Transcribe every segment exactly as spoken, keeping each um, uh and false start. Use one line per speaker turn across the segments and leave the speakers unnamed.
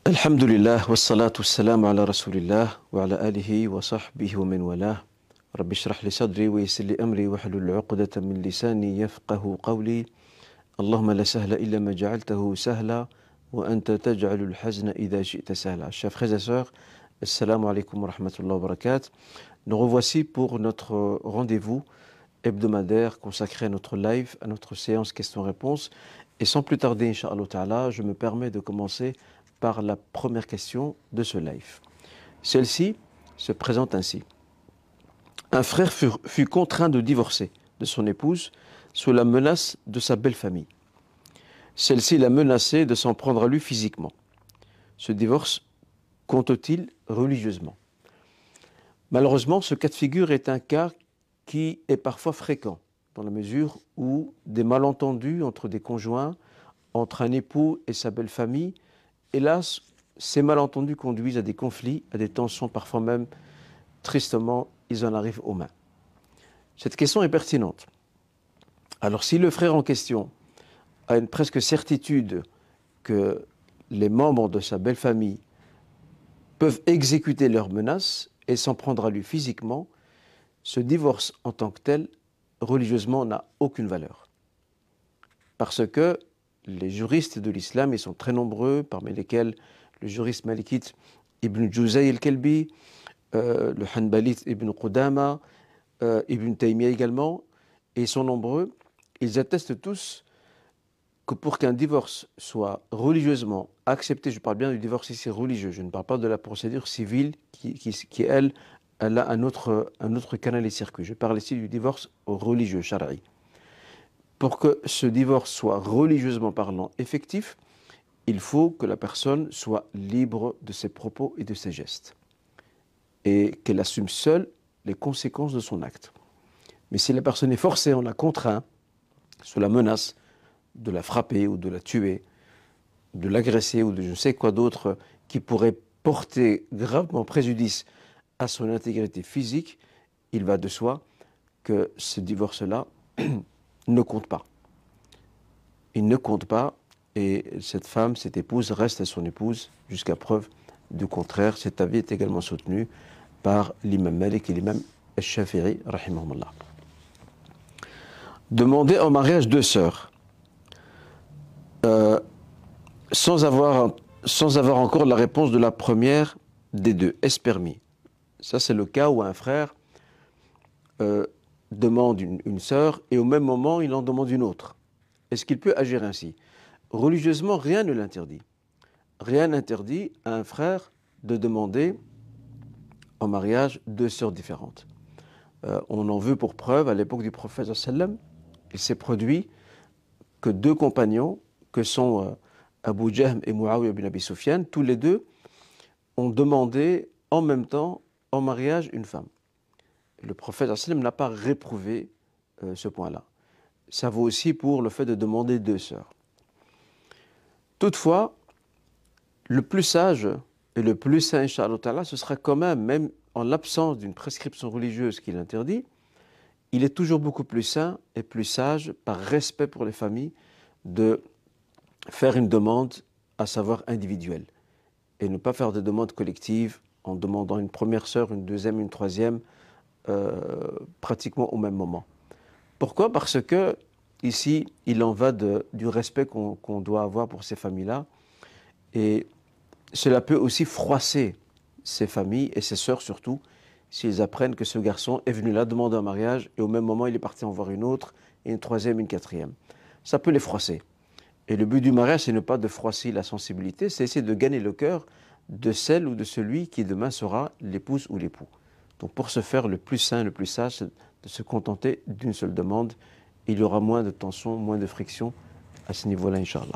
Alhamdulillah, wassalatu wassalamu ala rasulillah, wa ala alihi wa sahbihi wa man walah. Rabbi shrah li sadri wa yassir li amri wa hlul uqdatan min lisani yafqahu qawli. Allahumma la sahla illa ma ja'altahu sahla wa anta taj'alu al-hazna idha shi'ta sahla. Chers frères et sœurs, assalamu alaikum wa rahmatullahi wa barakatuh. Nous revoici pour notre rendez-vous hebdomadaire consacré à notre live, à notre séance questions-réponses. Et sans plus tarder, Inch'Allah Ta'ala, je me permets de commencer par la première question de ce live. Celle-ci se présente ainsi. Un frère fut, fut contraint de divorcer de son épouse sous la menace de sa belle famille. Celle-ci l'a menacé de s'en prendre à lui physiquement. Ce divorce compte-t-il religieusement? Malheureusement, ce cas de figure est un cas qui est parfois fréquent, dans la mesure où des malentendus entre des conjoints, entre un époux et sa belle famille, hélas, ces malentendus conduisent à des conflits, à des tensions, parfois même, tristement, ils en arrivent aux mains. Cette question est pertinente. Alors, si le frère en question a une presque certitude que les membres de sa belle famille peuvent exécuter leurs menaces et s'en prendre à lui physiquement, ce divorce en tant que tel, religieusement, n'a aucune valeur. Parce que les juristes de l'islam, ils sont très nombreux, parmi lesquels le juriste malikite Ibn Juzay al-Kalbi, euh, le Hanbalite Ibn Qudama, euh, Ibn Taymiyyah également, et ils sont nombreux. Ils attestent tous que pour qu'un divorce soit religieusement accepté, je parle bien du divorce ici religieux, je ne parle pas de la procédure civile qui, qui, qui elle, elle a un autre, un autre canal et circuit. Je parle ici du divorce religieux, shara'i. Pour que ce divorce soit religieusement parlant effectif, il faut que la personne soit libre de ses propos et de ses gestes et qu'elle assume seule les conséquences de son acte. Mais si la personne est forcée, on la contraint, sous la menace de la frapper ou de la tuer, de l'agresser ou de je ne sais quoi d'autre qui pourrait porter gravement préjudice à son intégrité physique, il va de soi que ce divorce-là ne compte pas. Il ne compte pas et cette femme, cette épouse, reste à son épouse jusqu'à preuve du contraire. Cet avis est également soutenu par l'imam Malik et l'imam Al-Shafi'i, rahimahumullah. Demander en mariage deux sœurs euh, sans avoir, sans avoir encore la réponse de la première des deux, est-ce permis? Ça, c'est le cas où un frère euh, demande une, une sœur et au même moment, il en demande une autre. Est-ce qu'il peut agir ainsi? Religieusement, rien ne l'interdit. Rien n'interdit à un frère de demander en mariage deux sœurs différentes. Euh, on en veut pour preuve, à l'époque du prophète sallam, il s'est produit que deux compagnons, que sont euh, Abu Jahm et Muawiyah bin Abi Sufyan, tous les deux ont demandé en même temps en mariage une femme. Le prophète sallam n'a pas réprouvé euh, ce point-là. Ça vaut aussi pour le fait de demander deux sœurs. Toutefois, le plus sage et le plus saint, Inch'Allah, ce sera quand même, même en l'absence d'une prescription religieuse qui l'interdit, il est toujours beaucoup plus saint et plus sage, par respect pour les familles, de faire une demande, à savoir individuelle, et ne pas faire de demandes collectives en demandant une première sœur, une deuxième, une troisième, euh, pratiquement au même moment. Pourquoi? Parce que ici, il en va de, du respect qu'on qu'on doit avoir pour ces familles-là. Et cela peut aussi froisser ces familles et ces sœurs surtout, s'ils apprennent que ce garçon est venu là demander un mariage et au même moment, il est parti en voir une autre, et une troisième, une quatrième. Ça peut les froisser. Et le but du mariage, c'est ne pas de froisser la sensibilité, c'est essayer de gagner le cœur de celle ou de celui qui demain sera l'épouse ou l'époux. Donc pour ce faire, le plus sain, le plus sage, c'est de se contenter d'une seule demande. Il y aura moins de tension, moins de friction à ce niveau-là, Inch'Allah.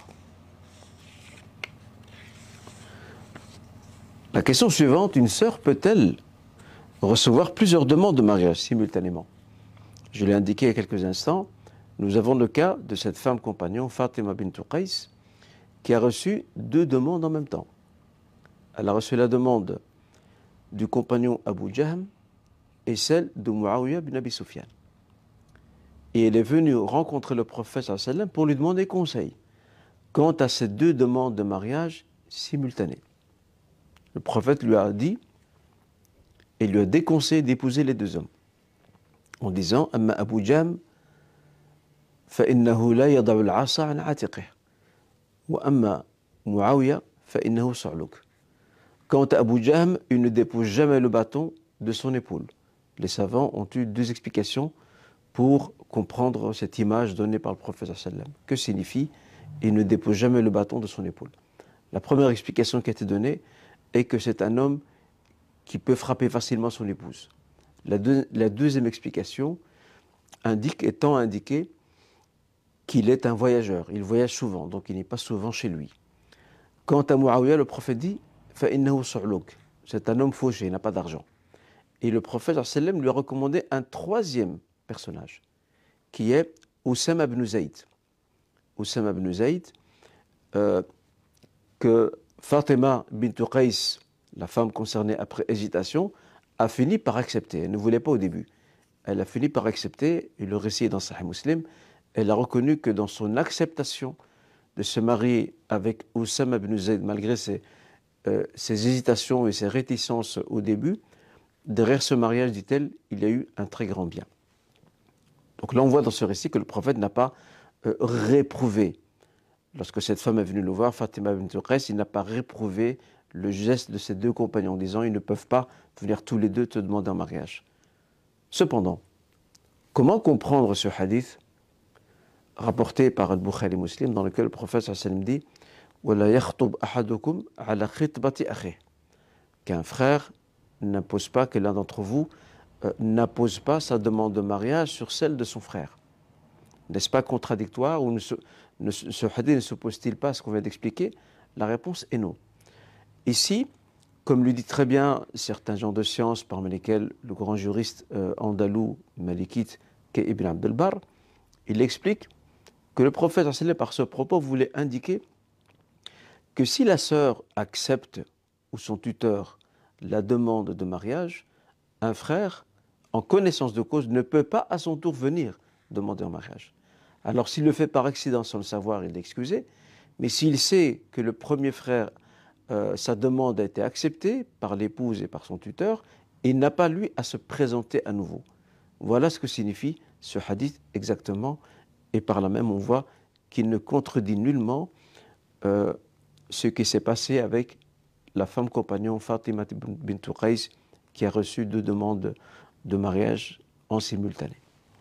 La question suivante, une sœur peut-elle recevoir plusieurs demandes de mariage simultanément? Je l'ai indiqué il y a quelques instants, nous avons le cas de cette femme compagnon, Fatima bint Qais, qui a reçu deux demandes en même temps. Elle a reçu la demande du compagnon Abu Jahm et celle de Muawiyah bin Abi Sufyan. Et elle est venue rencontrer le prophète sallallahu alayhi wa sallam pour lui demander conseil quant à ces deux demandes de mariage simultanées. le prophète lui a dit et lui a déconseillé d'épouser les deux hommes, en disant « Amma Abu Jahm, فإنه لا يضع العصا عن عاتقه, وأما معاوية فإنه صعلوك. » Quant à Abu Jahm, il ne dépose jamais le bâton de son épaule. Les savants ont eu deux explications pour comprendre cette image donnée par le prophète sallallahu alayhi wa sallam. Que signifie « il ne dépose jamais le bâton de son épaule » ? La première explication qui a été donnée est que c'est un homme qui peut frapper facilement son épouse. La, deux, la deuxième explication indique, étant indiqué qu'il est un voyageur. Il voyage souvent, donc il n'est pas souvent chez lui. Quant à Muawiyah, le prophète dit « فَإِنَّهُ صُعْلُوك » c'est un homme fauché, il n'a pas d'argent. Et le prophète sallallahu alayhi wa sallam lui a recommandé un troisième personnage, qui est Oussama ibn Zayd. Oussama ibn Zayd, euh, que Fatima bint Qais, la femme concernée après hésitation, a fini par accepter. Elle ne voulait pas au début. Elle a fini par accepter, et le récit est dans Sahih Muslim, elle a reconnu que dans son acceptation de se marier avec Oussama ibn Zayd, malgré ses, euh, ses hésitations et ses réticences au début, derrière ce mariage, dit-elle, il y a eu un très grand bien. Donc là, on voit dans ce récit que le prophète n'a pas euh, réprouvé. Lorsque cette femme est venue le voir, Fatima bint Qais, il n'a pas réprouvé le geste de ses deux compagnons en disant « ils ne peuvent pas venir tous les deux te demander en mariage ». Cependant, comment comprendre ce hadith rapporté par Al-Bukhari Muslim dans lequel le prophète sallallahu alayhi wa sallam dit « Wala yakhtub ahadukum ala khitbati akhi » qu'un frère n'impose pas, que l'un d'entre vous euh, n'impose pas sa demande de mariage sur celle de son frère. N'est-ce pas contradictoire ou ne se, ne, ce hadith ne s'oppose-t-il pas à ce qu'on vient d'expliquer? La réponse est non. Ici, comme le dit très bien certains gens de science, parmi lesquels le grand juriste euh, andalou malikite qu'est Ibn Abd al-Barr, il explique que le prophète, par ce propos, voulait indiquer que si la sœur accepte, ou son tuteur, la demande de mariage, un frère, en connaissance de cause, ne peut pas à son tour venir demander en mariage. Alors s'il le fait par accident sans le savoir, il est excusé, mais s'il sait que le premier frère, euh, sa demande a été acceptée par l'épouse et par son tuteur, il n'a pas lui à se présenter à nouveau. Voilà ce que signifie ce hadith exactement, et par là même on voit qu'il ne contredit nullement euh, ce qui s'est passé avec la femme compagnon Fatima bint Qais qui a reçu deux demandes de mariage en simultané.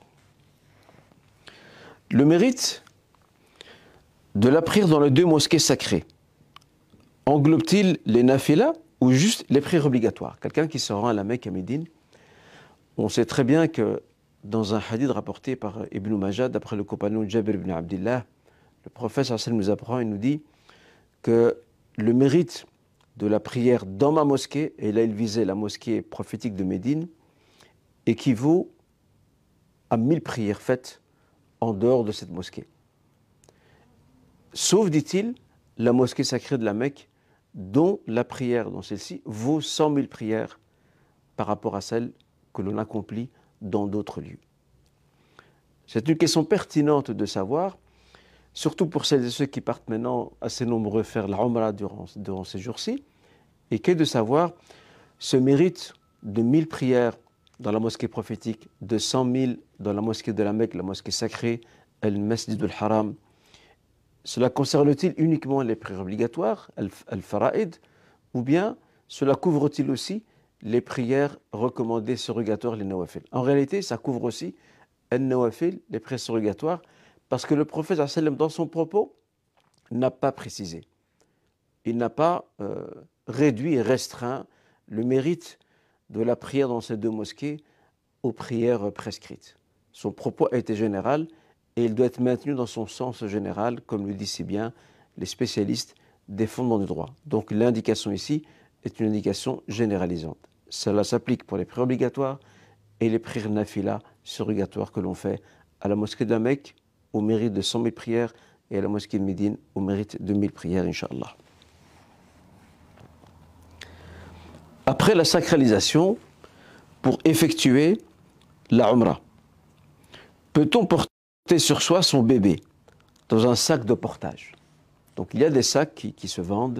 Le mérite de la prière dans les deux mosquées sacrées englobe-t-il les nafilas ou juste les prières obligatoires? Quelqu'un qui se rend à la Mecque, à Médine, on sait très bien que dans un hadith rapporté par Ibn Majah, d'après le compagnon Jabir ibn Abdillah, le prophète sallallahu alayhi wa sallam nous apprend et nous dit que le mérite de la prière dans ma mosquée, et là il visait la mosquée prophétique de Médine, équivaut à mille prières faites en dehors de cette mosquée. Sauf, dit-il, la mosquée sacrée de la Mecque, dont la prière dans celle-ci vaut cent mille prières par rapport à celle que l'on accomplit dans d'autres lieux. C'est une question pertinente de savoir, surtout pour celles et ceux qui partent maintenant assez nombreux faire la Umrah durant, durant ces jours-ci, et qu'est de savoir ce mérite de mille prières dans la mosquée prophétique, de cent mille dans la mosquée de la Mecque, la mosquée sacrée, Al-Masjid al-Haram. Cela concerne-t-il uniquement les prières obligatoires, al-fara'id, ou bien cela couvre-t-il aussi les prières recommandées surrogatoires, les nawafil? En réalité, ça couvre aussi al-nawafil, les prières surrogatoires, parce que le prophète, dans son propos, n'a pas précisé. Il n'a pas euh, réduit et restreint le mérite de la prière dans ces deux mosquées aux prières prescrites. Son propos a été général et il doit être maintenu dans son sens général, comme le disent si bien les spécialistes des fondements du droit. Donc l'indication ici est une indication généralisante. Cela s'applique pour les prières obligatoires et les prières nafila surrogatoires que l'on fait à la mosquée de la Mecque au mérite de cent mille prières et à la mosquée de Médine au mérite de mille prières, Inch'Allah. Après la sacralisation, pour effectuer la Umrah, peut-on porter sur soi son bébé dans un sac de portage? Donc il y a des sacs qui, qui se vendent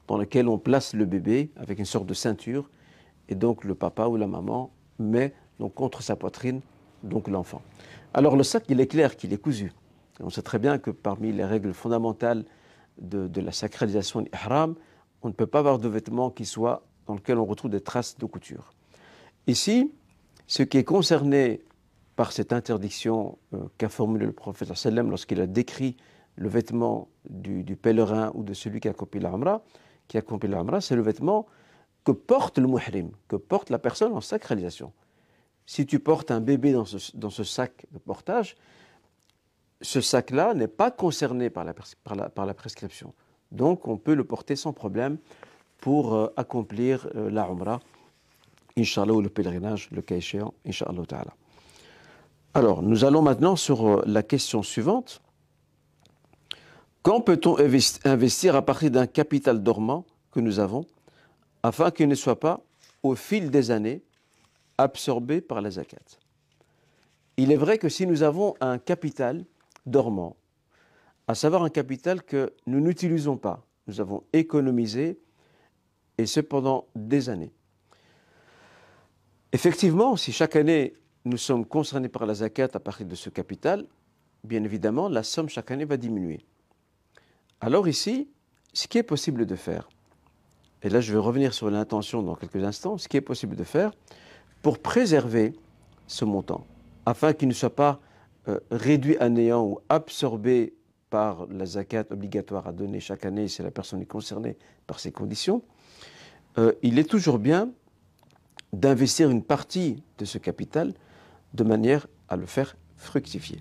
dans lequel on place le bébé avec une sorte de ceinture, et donc le papa ou la maman met donc contre sa poitrine donc l'enfant. Alors le sac, il est clair qu'il est cousu. Et on sait très bien que parmi les règles fondamentales de, de la sacralisation de l'ihram, on ne peut pas avoir de vêtements qui soient dans lequel on retrouve des traces de couture. Ici, ce qui est concerné par cette interdiction euh, qu'a formulée le prophète sallam lorsqu'il a décrit le vêtement du, du pèlerin ou de celui qui accomplit l'Umrah, qui accomplit l'Umrah, c'est le vêtement que porte le muhrim, que porte la personne en sacralisation. Si tu portes un bébé dans ce, dans ce sac de portage, ce sac-là n'est pas concerné par la, par, la, par la prescription. Donc on peut le porter sans problème pour euh, accomplir euh, la Umrah, Inch'Allah, ou le pèlerinage, le cas échéant, Inch'Allah ta'ala. Alors, nous allons maintenant sur euh, la question suivante. Quand peut-on investir à partir d'un capital dormant que nous avons, afin qu'il ne soit pas, au fil des années, absorbé par la zakat? Il est vrai que si nous avons un capital dormant, à savoir un capital que nous n'utilisons pas, nous avons économisé, et ce pendant des années. Effectivement, si chaque année nous sommes concernés par la zakat à partir de ce capital, bien évidemment, la somme chaque année va diminuer. Alors ici, ce qui est possible de faire, et là je vais revenir sur l'intention dans quelques instants, ce qui est possible de faire pour préserver ce montant, afin qu'il ne soit pas euh, réduit à néant ou absorbé par la zakat obligatoire à donner chaque année si la personne est concernée par ces conditions, euh, il est toujours bien d'investir une partie de ce capital de manière à le faire fructifier.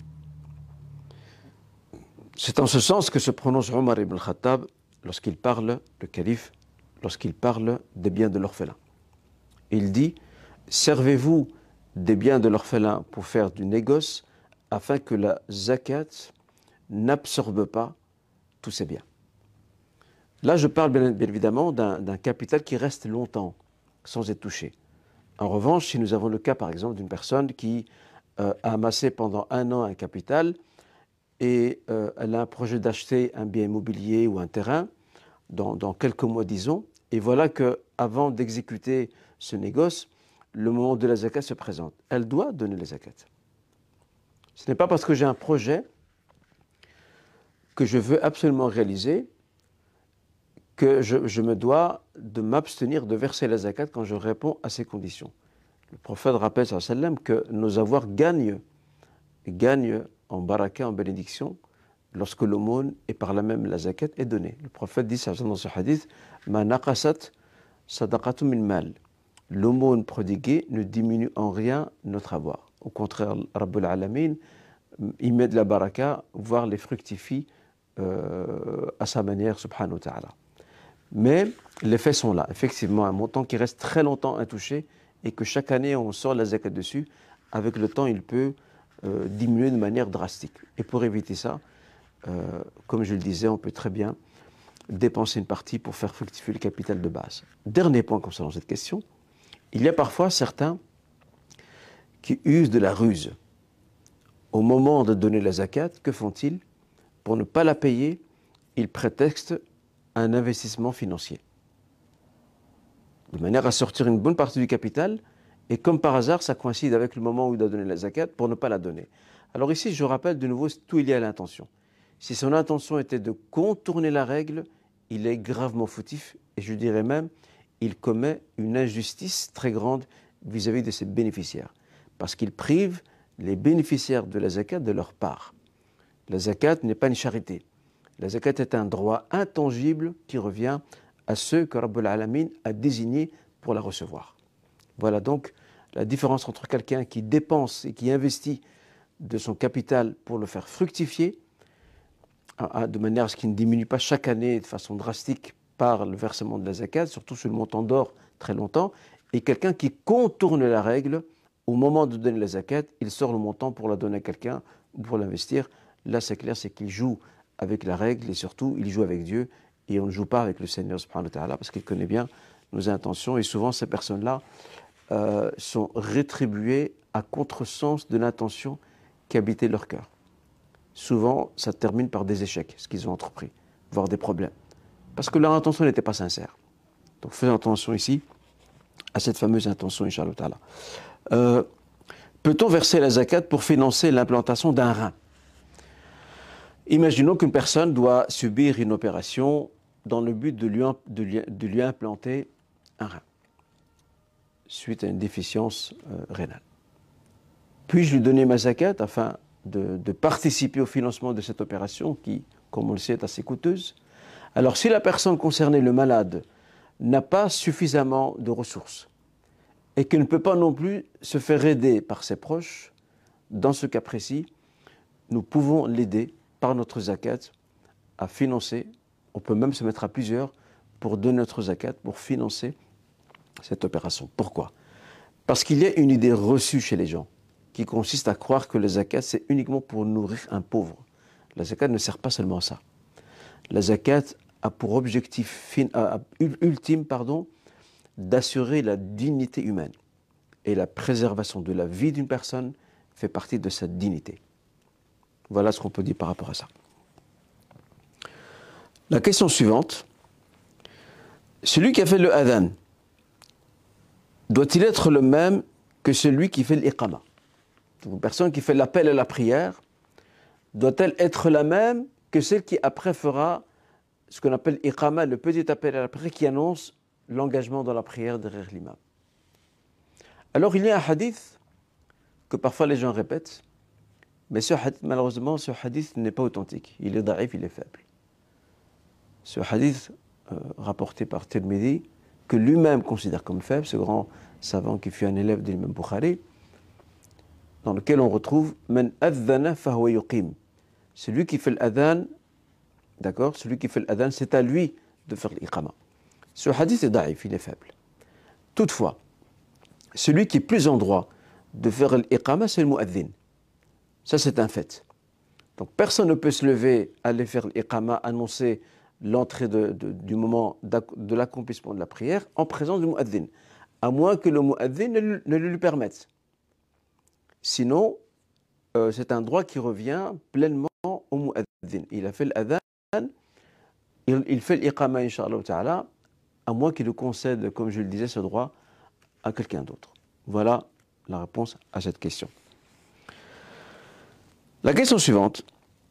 C'est en ce sens que se prononce Omar ibn al-Khattab lorsqu'il parle, le calife, lorsqu'il parle des biens de l'orphelin. Il dit « Servez-vous des biens de l'orphelin pour faire du négoce afin que la zakat n'absorbe pas tous ces biens. » Là, je parle bien, bien évidemment d'un, d'un capital qui reste longtemps sans être touché. En revanche, si nous avons le cas, par exemple, d'une personne qui euh, a amassé pendant un an un capital et euh, elle a un projet d'acheter un bien immobilier ou un terrain dans, dans quelques mois, disons, et voilà qu'avant d'exécuter ce négoce, le moment de la zakat se présente. Elle doit donner la zakat. Ce n'est pas parce que j'ai un projet que je veux absolument réaliser que je, je me dois de m'abstenir de verser la zakat quand je réponds à ces conditions. Le prophète rappelle sallallahu alayhi wa sallam que nos avoirs gagnent, gagnent en baraka, en bénédiction, lorsque l'aumône et par là même la zakat est donnée. Le prophète dit dans ce hadith « Ma naqasat sadaqatu min mal » L'aumône prodiguée ne diminue en rien notre avoir. Au contraire, Rabbul Alamin, il met de la baraka, voire les fructifie euh, à sa manière, subhanahu wa ta'ala. Mais les faits sont là. Effectivement, un montant qui reste très longtemps intouché et que chaque année on sort la zakat dessus, avec le temps il peut euh, diminuer de manière drastique. Et pour éviter ça, euh, comme je le disais, on peut très bien dépenser une partie pour faire fructifier le capital de base. Dernier point concernant cette question, il y a parfois certains qui usent de la ruse. Au moment de donner la zakat, que font-ils? Pour ne pas la payer, ils prétextent un investissement financier. De manière à sortir une bonne partie du capital, et comme par hasard, ça coïncide avec le moment où il doit donner la zakat pour ne pas la donner. Alors ici, je rappelle de nouveau, tout il y a à l'intention. Si son intention était de contourner la règle, il est gravement fautif, et je dirais même, il commet une injustice très grande vis-à-vis de ses bénéficiaires, parce qu'il prive les bénéficiaires de la zakat de leur part. La zakat n'est pas une charité. La zakat est un droit intangible qui revient à ceux que Rabbul Alamin a désignés pour la recevoir. Voilà donc la différence entre quelqu'un qui dépense et qui investit de son capital pour le faire fructifier, de manière à ce qu'il ne diminue pas chaque année de façon drastique par le versement de la zakat, surtout sur le montant d'or très longtemps, et quelqu'un qui contourne la règle, au moment de donner la zakat, il sort le montant pour la donner à quelqu'un ou pour l'investir. Là, c'est clair, c'est qu'il joue avec la règle et surtout, il joue avec Dieu et on ne joue pas avec le Seigneur subhanahu wa ta'ala parce qu'il connaît bien nos intentions et souvent, ces personnes-là euh, sont rétribuées à contresens de l'intention qui habitait leur cœur. Souvent, ça termine par des échecs, ce qu'ils ont entrepris, voire des problèmes. parce que leur intention n'était pas sincère. Donc faisons attention ici à cette fameuse intention, Inch'Allah Ta'ala. Euh, peut-on verser la zakat pour financer l'implantation d'un rein? Imaginons qu'une personne doit subir une opération dans le but de lui, de lui, de lui implanter un rein, suite à une déficience euh, rénale. Puis-je lui donner ma zakat afin de, de participer au financement de cette opération qui, comme on le sait, est assez coûteuse? Alors, si la personne concernée, le malade, n'a pas suffisamment de ressources et qu'il ne peut pas non plus se faire aider par ses proches, dans ce cas précis, nous pouvons l'aider par notre zakat à financer. On peut même se mettre à plusieurs pour donner notre zakat, pour financer cette opération. Pourquoi? Parce qu'il y a une idée reçue chez les gens qui consiste à croire que le zakat, c'est uniquement pour nourrir un pauvre. La zakat ne sert pas seulement à ça. La zakat a pour objectif fin, a, a, ultime pardon, d'assurer la dignité humaine. Et la préservation de la vie d'une personne fait partie de sa dignité. Voilà ce qu'on peut dire par rapport à ça. La question suivante. Celui qui a fait le adhan, doit-il être le même que celui qui fait l'iqama? Une personne qui fait l'appel à la prière, doit-elle être la même que celle qui après fera ce qu'on appelle iqama, le petit appel à la prière qui annonce l'engagement dans la prière derrière l'imam? Alors il y a un hadith que parfois les gens répètent, mais ce hadith, malheureusement, ce hadith n'est pas authentique. Il est daïf, il est faible. Ce hadith euh, rapporté par Tirmidhi, que lui-même considère comme faible, ce grand savant qui fut un élève de l'imam Bukhari, dans lequel on retrouve « Man adhana fahuwa yuqim ». Celui qui fait l'adhan, d'accord, celui qui fait l'adhan, c'est à lui de faire l'iqama. Ce hadith est daïf, il est faible. Toutefois, celui qui est plus en droit de faire l'iqama, c'est le mu'adhin. Ça, c'est un fait. Donc, personne ne peut se lever, aller faire l'iqama, annoncer l'entrée de, de, du moment de l'accomplissement de la prière en présence du mu'adhin, à moins que le mu'adhin ne, ne le lui permette. Sinon, euh, c'est un droit qui revient pleinement au mu'adhin. Il a fait l'adhan, il, il fait l'iqama, incha'Allah ta'ala, à moins qu'il le concède, comme je le disais, ce droit à quelqu'un d'autre. Voilà la réponse à cette question. La question suivante.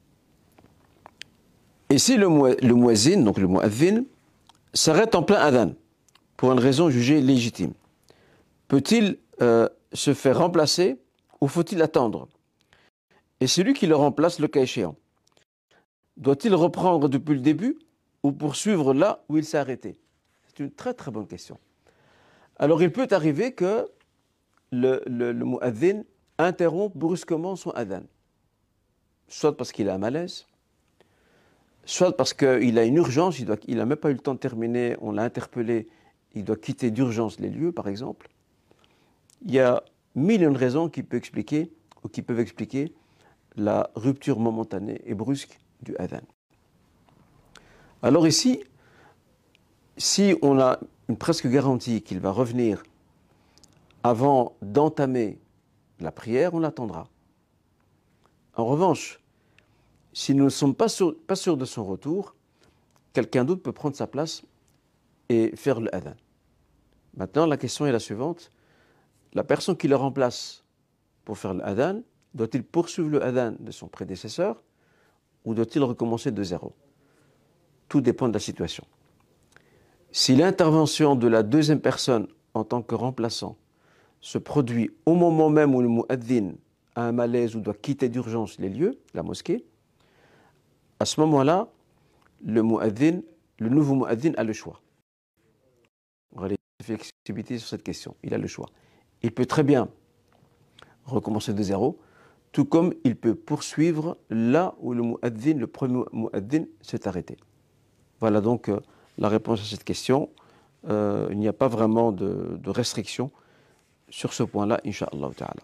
Et si le, le muezzin, donc le mu'adhin, s'arrête en plein adhan, pour une raison jugée légitime, peut-il euh, se faire remplacer ou faut-il attendre? Et celui qui le remplace, le cas échéant, doit-il reprendre depuis le début ou poursuivre là où il s'est arrêté? C'est une très très bonne question. Alors il peut arriver que le, le, le mu'adhin interrompt brusquement son adhan, soit parce qu'il a un malaise, soit parce qu'il a une urgence, il n'a même pas eu le temps de terminer, on l'a interpellé, il doit quitter d'urgence les lieux, par exemple. Il y a mille et une raisons qui peuvent expliquer, ou qui peuvent expliquer la rupture momentanée et brusque du adhan. Alors ici, si on a une presque garantie qu'il va revenir avant d'entamer la prière, on attendra. En revanche, si nous ne sommes pas sûrs, pas sûrs de son retour, quelqu'un d'autre peut prendre sa place et faire le adhan. Maintenant, la question est la suivante. La personne qui le remplace pour faire le adhan, doit-il poursuivre le adhan de son prédécesseur ou doit-il recommencer de zéro? Tout dépend de la situation. Si l'intervention de la deuxième personne en tant que remplaçant se produit au moment même où le mu'adhin a un malaise ou doit quitter d'urgence les lieux, la mosquée, à ce moment-là, le mu'adhin, le nouveau mu'adhin a le choix. On va aller flexibilité sur cette question. Il a le choix. Il peut très bien recommencer de zéro, tout comme il peut poursuivre là où le mu'adhin, le premier mu'adhin, s'est arrêté. Voilà donc euh, la réponse à cette question. Euh, il n'y a pas vraiment de, de restriction sur ce point-là, incha'Allah ta'ala.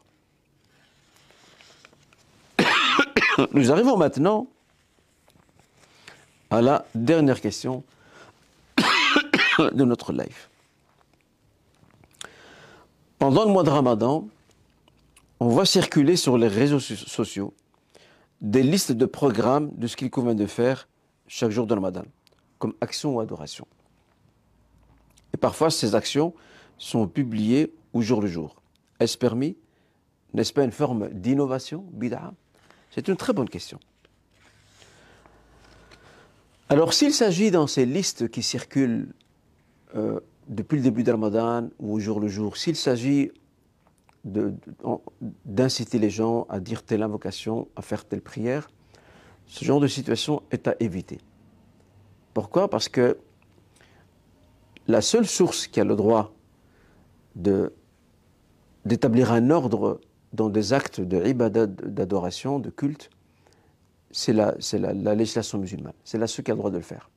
Nous arrivons maintenant à la dernière question de notre live. Pendant le mois de Ramadan, on voit circuler sur les réseaux sociaux des listes de programmes de ce qu'il convient de faire chaque jour de Ramadan. comme action ou adoration. Et parfois, ces actions sont publiées au jour le jour. Est-ce permis? N'est-ce pas une forme d'innovation, bid'a? C'est une très bonne question. Alors, s'il s'agit dans ces listes qui circulent euh, depuis le début de Ramadan ou au jour le jour, s'il s'agit de, de, d'inciter les gens à dire telle invocation, à faire telle prière, ce genre de situation est à éviter. Pourquoi? Parce que la seule source qui a le droit de, d'établir un ordre dans des actes de ibadat, d'adoration, de culte, c'est la, c'est la, la législation musulmane. C'est la seule qui a le droit de le faire.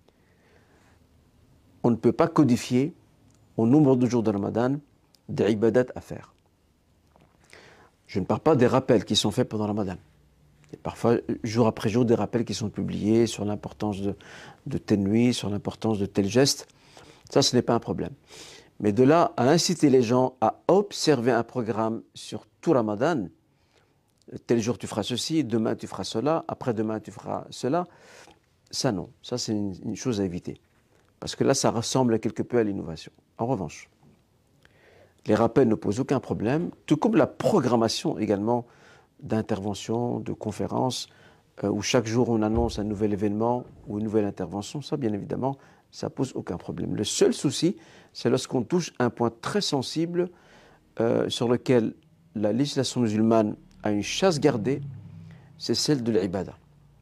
On ne peut pas codifier au nombre de jours de Ramadan des ibadat à faire. Je ne parle pas des rappels qui sont faits pendant Ramadan. Il y a parfois, jour après jour, des rappels qui sont publiés sur l'importance de, de telle nuit, sur l'importance de tel geste. Ça, ce n'est pas un problème. Mais de là à inciter les gens à observer un programme sur tout Ramadan, tel jour tu feras ceci, demain tu feras cela, après-demain tu feras cela, ça non. Ça, c'est une, une chose à éviter. Parce que là, ça ressemble quelque peu à l'innovation. En revanche, les rappels ne posent aucun problème, tout comme la programmation également d'interventions, de conférences, euh, où chaque jour on annonce un nouvel événement ou une nouvelle intervention. Ça, bien évidemment, ça pose aucun problème. Le seul souci, c'est lorsqu'on touche un point très sensible euh, sur lequel la législation musulmane a une chasse gardée, c'est celle de l'ibada.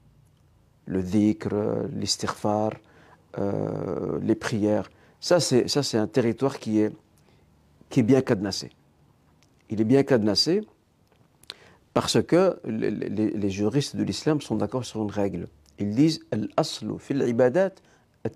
Le dhikr, l'istighfar, euh, les prières. Ça, c'est, ça, c'est un territoire qui est, qui est bien cadenassé. Il est bien cadenassé parce que les, les, les juristes de l'islam sont d'accord sur une règle. Ils disent « Al-aslu fil ibadat at-tawqif ».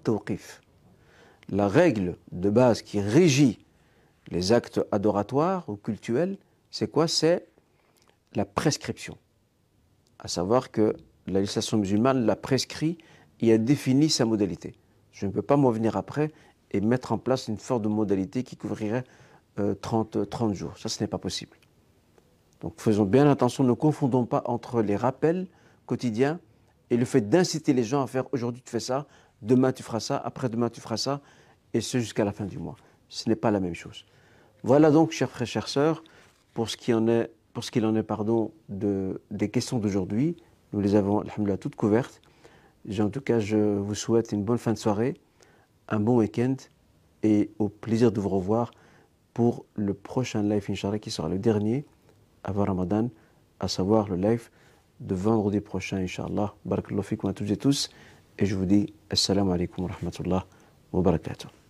La règle de base qui régit les actes adoratoires ou cultuels, c'est quoi? C'est la prescription. À savoir que la législation musulmane l'a prescrit et a défini sa modalité. Je ne peux pas m'en venir après et mettre en place une forme de modalité qui couvrirait euh, trente, trente jours. Ça, ce n'est pas possible. Donc faisons bien attention, ne confondons pas entre les rappels quotidiens et le fait d'inciter les gens à faire aujourd'hui tu fais ça, demain tu feras ça, après-demain tu feras ça, et ce jusqu'à la fin du mois. Ce n'est pas la même chose. Voilà donc, chers frères, chères sœurs, pour ce qui en est, pour ce qu'il en est pardon, de, des questions d'aujourd'hui. Nous les avons, alhamdoulilah, toutes couvertes. En tout cas, je vous souhaite une bonne fin de soirée, un bon week-end, et au plaisir de vous revoir pour le prochain live, Inch'Allah, qui sera le dernier avant Ramadan, à savoir le live de vendredi prochain, Inch'Allah. Barakallahu fikum à toutes et tous, et je vous dis Assalamu alaikum wa rahmatullah wa barakatuh.